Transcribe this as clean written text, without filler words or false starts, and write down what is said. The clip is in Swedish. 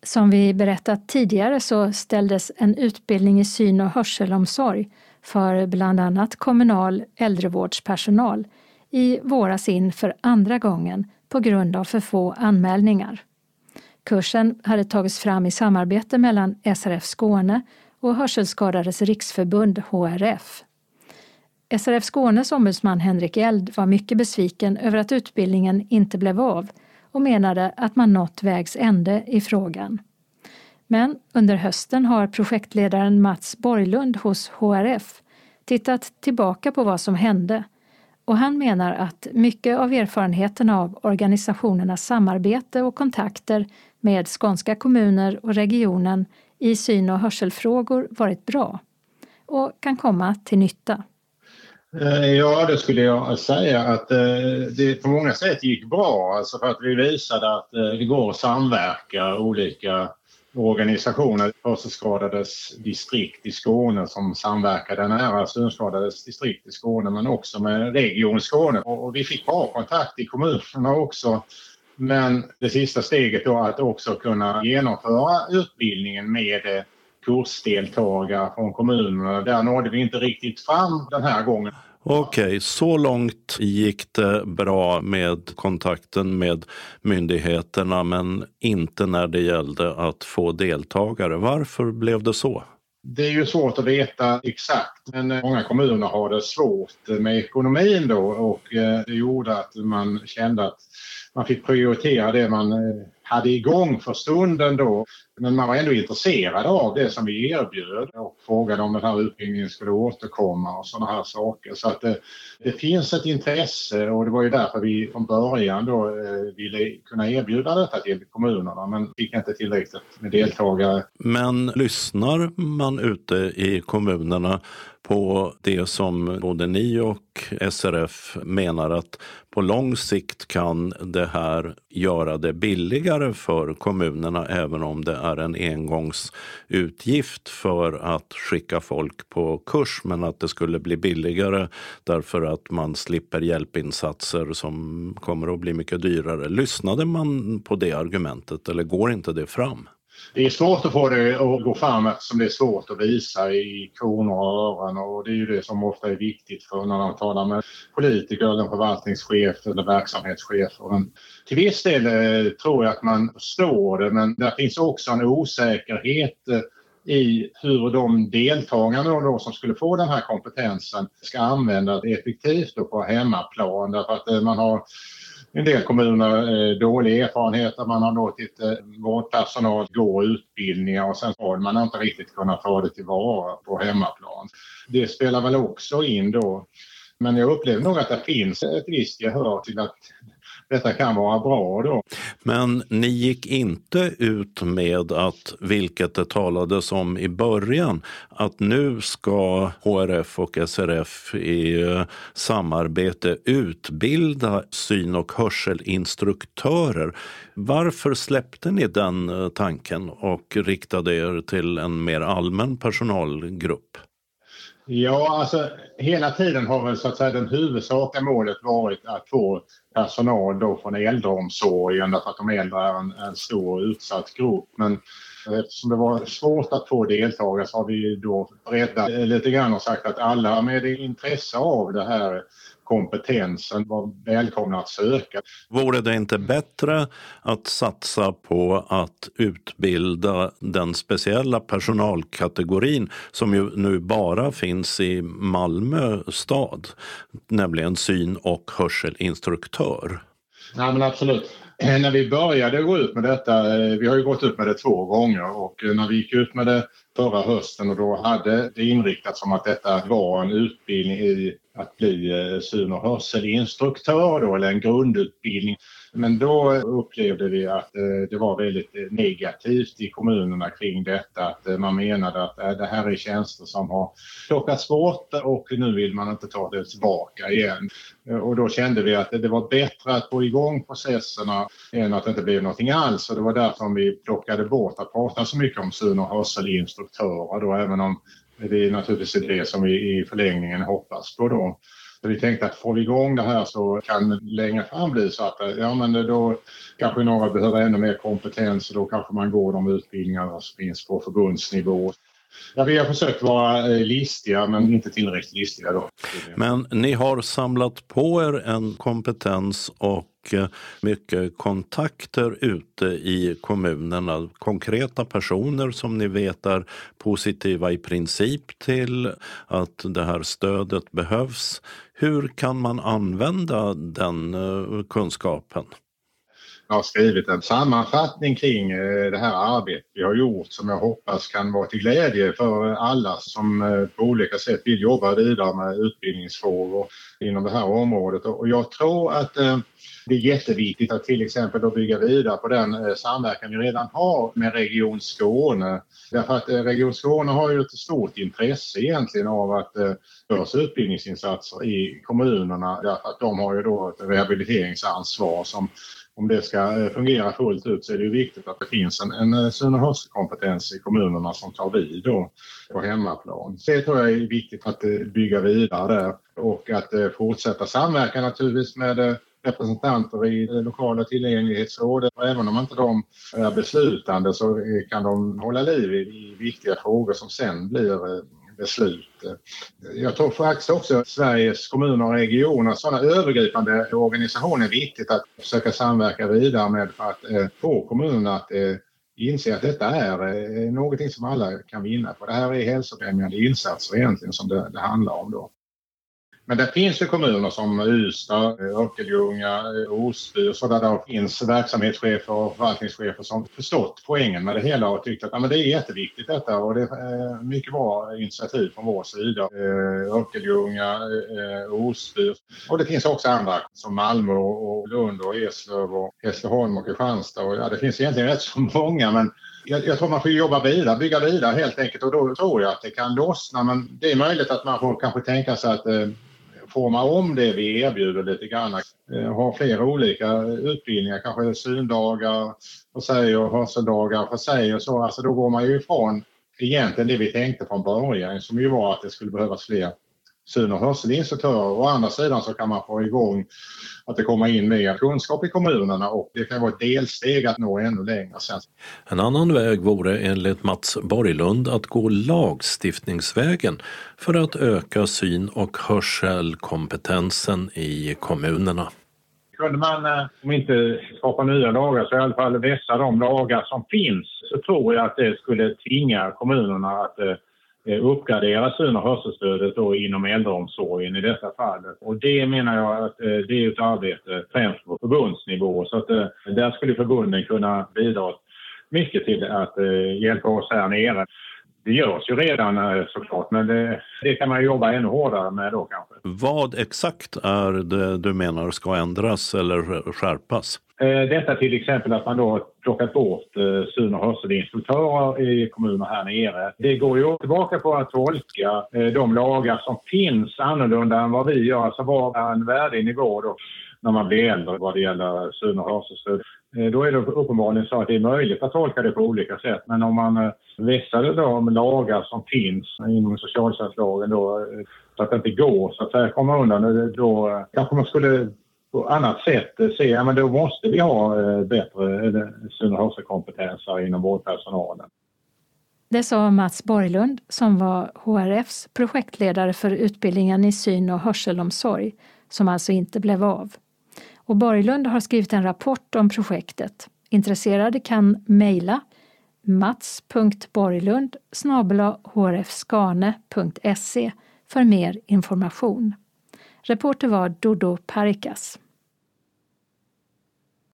Som vi berättat tidigare så ställdes en utbildning i syn- och hörselomsorg för bland annat kommunal äldrevårdspersonal i våras in för andra gången på grund av för få anmälningar. Kursen hade tagits fram i samarbete mellan SRF Skåne och Hörselskadades riksförbund HRF. SRF Skånes ombudsman Henrik Eld var mycket besviken över att utbildningen inte blev av och menade att man nått vägs ände i frågan. Men under hösten har projektledaren Mats Borglund hos HRF tittat tillbaka på vad som hände och han menar att mycket av erfarenheterna av organisationernas samarbete och kontakter med skånska kommuner och regionen i syn- och hörselfrågor varit bra och kan komma till nytta. Ja, det skulle jag säga att det på många sätt gick bra. Alltså för att vi visade att det går att samverka olika organisationer. Hörselskadades distrikt i Skåne som samverkade nära synskadades distrikt i Skåne men också med Region Skåne. Och vi fick bra kontakt i kommunerna också. Men det sista steget då att också kunna genomföra utbildningen med kursdeltagare från kommunerna. Där nådde vi inte riktigt fram den här gången. Okej, så långt gick det bra med kontakten med myndigheterna men inte när det gällde att få deltagare. Varför blev det så? Det är ju svårt att veta exakt, men många kommuner har det svårt med ekonomin då och det gjorde att man kände att man fick prioritera det man hade igång för stunden då. Men man var ändå intresserad av det som vi erbjöd och frågade om den här utbildningen skulle återkomma och sådana här saker. Så att det finns ett intresse och det var ju därför vi från början då ville kunna erbjuda detta till kommunerna men fick inte tillräckligt med deltagare. Men lyssnar man ute i kommunerna på det som både ni och SRF menar att på lång sikt kan det här göra det billigare för kommunerna även om det är en engångsutgift för att skicka folk på kurs men att det skulle bli billigare därför att man slipper hjälpinsatser som kommer att bli mycket dyrare. Lyssnade man på det argumentet eller går inte det fram? Det är svårt att få det att gå fram eftersom det är svårt att visa i kronor och öron och det är ju det som ofta är viktigt för när man talar med politiker eller förvaltningschef eller verksamhetschefer. Till viss del tror jag att man förstår det men där finns också en osäkerhet i hur de deltagarna då som skulle få den här kompetensen ska använda det effektivt på hemmaplan därför att man har en del kommuner dålig erfarenhet att man har låtit vårdpersonal gå utbildningar och sen har man inte riktigt kunnat ta det tillvara på hemmaplan. Det spelar väl också in då. Men jag upplever nog att det finns ett visst gehör till att detta kan vara bra då. Men ni gick inte ut med att, vilket det talades om i början, att nu ska HRF och SRF i samarbete utbilda syn- och hörselinstruktörer. Varför släppte ni den tanken och riktade er till en mer allmän personalgrupp? Ja, alltså hela tiden har väl så att säga den huvudsakliga målet varit att få personal då från äldreomsorgen därför att de äldre är en stor utsatt grupp. Men eftersom det var svårt att få deltagare så har vi då breddat lite grann och sagt att alla med intresse av det här kompetensen var välkomna att söka. Vore det inte bättre att satsa på att utbilda den speciella personalkategorin som ju nu bara finns i Malmö stad, nämligen syn- och hörselinstruktör? Nej men absolut. När vi började gå ut med detta, vi har ju gått ut med det 2 gånger och när vi gick ut med det förra hösten och då hade det inriktats som att detta var en utbildning i att bli syn- och hörselinstruktör då, eller en grundutbildning. Men då upplevde vi att det var väldigt negativt i kommunerna kring detta. Att man menade att det här är tjänster som har plockats bort och nu vill man inte ta det tillbaka igen. Och då kände vi att det var bättre att få igång processerna än att det inte blev någonting alls. Och det var därför vi plockade bort att prata så mycket om syn- och hörselinstruktörer då, även om det är naturligtvis det som vi i förlängningen hoppas på då. Så vi tänkte att får vi igång det här så kan det längre fram bli så att då kanske några behöver ännu mer kompetens och då kanske man går de utbildningar som finns på förbundsnivå. Ja, vi har försökt vara listiga men inte tillräckligt listiga då. Men ni har samlat på er en kompetens och mycket kontakter ute i kommunerna. Konkreta personer som ni vet är positiva i princip till att det här stödet behövs. Hur kan man använda den kunskapen? Jag har skrivit en sammanfattning kring det här arbetet vi har gjort som jag hoppas kan vara till glädje för alla som på olika sätt vill jobba vidare med utbildningsfrågor inom det här området. Och jag tror att det är jätteviktigt att till exempel då bygga vidare på den samverkan vi redan har med Region Skåne. Därför att Region Skåne har ju ett stort intresse egentligen av att görs utbildningsinsatser i kommunerna. Därför att de har ju då ett rehabiliteringsansvar som om det ska fungera fullt ut så är det ju viktigt att det finns en syn- och hörselkompetens i kommunerna som tar vid då på hemmaplan. Så det tror jag är viktigt att bygga vidare där och att fortsätta samverka naturligtvis med representanter i lokala tillgänglighetsrådet. Och även om inte de är beslutande så kan de hålla liv i viktiga frågor som sen blir beslut. Jag tror faktiskt också att Sveriges kommuner och regioner, sådana övergripande organisationer är viktigt att försöka samverka vidare med för att få kommunerna att inse att detta är någonting som alla kan vinna på. Det här är hälsofrämjande insatser egentligen som det handlar om då. Men det finns ju kommuner som Ystad, Örkelljunga, Osby och sådär där det finns verksamhetschefer och förvaltningschefer som förstått poängen med det hela och tyckt att det är jätteviktigt detta och det är mycket bra initiativ från vår sida. Örkelljunga, Osby och det finns också andra som Malmö och Lund och Eslöv och Hässleholm och Kristianstad och det finns egentligen rätt så många men jag tror man får jobba vidare, bygga vidare helt enkelt och då tror jag att det kan lossna men det är möjligt att man får kanske tänka sig att forma om det vi erbjuder lite grann. Ha flera olika utbildningar, kanske syndagar för sig och hörseldagar för sig och så. Alltså då går man ju ifrån egentligen det vi tänkte från början som ju var att det skulle behövas fler syn- och hörselinstruktörer. Å andra sidan så kan man få igång att det kommer in mer kunskap i kommunerna och det kan vara ett delsteg att nå ännu längre sen. En annan väg vore enligt Mats Borglund att gå lagstiftningsvägen för att öka syn- och hörselkompetensen i kommunerna. Kunde man, om inte skapa nya lagar, så i alla fall vässa de lagar som finns så tror jag att det skulle tvinga kommunerna att uppgradera syn- och hörselstödet då inom äldreomsorgen i detta fallet. Och det menar jag att det är ett arbete främst på förbundsnivå så att där skulle förbunden kunna bidra mycket till att hjälpa oss här nere. Det görs ju redan såklart men det kan man jobba ännu hårdare med då kanske. Vad exakt är det du menar ska ändras eller skärpas? Detta till exempel att man då plockat bort syn- och hörselinstruktörer i kommuner här nere. Det går ju tillbaka på att tolka de lagar som finns annorlunda än vad vi gör. Alltså vad är en värdig nivå då när man blir äldre vad det gäller syn- och hörselstöd. Då är det uppenbarligen så att det är möjligt att tolka det på olika sätt. Men om man vässade de lagar som finns inom socialtjänstlagen då så att det inte går så att säga komma undan då kanske man skulle på annat sätt se men då måste vi ha bättre syn- och hörselkompetenser inom vårdpersonalen. Det sa Mats Borglund som var HRFs projektledare för utbildningen i syn- och hörselomsorg som alltså inte blev av. Och Borglund har skrivit en rapport om projektet. Intresserade kan mejla mats.borglund@hrfskane.se för mer information. Reporter var Dodo Parikas.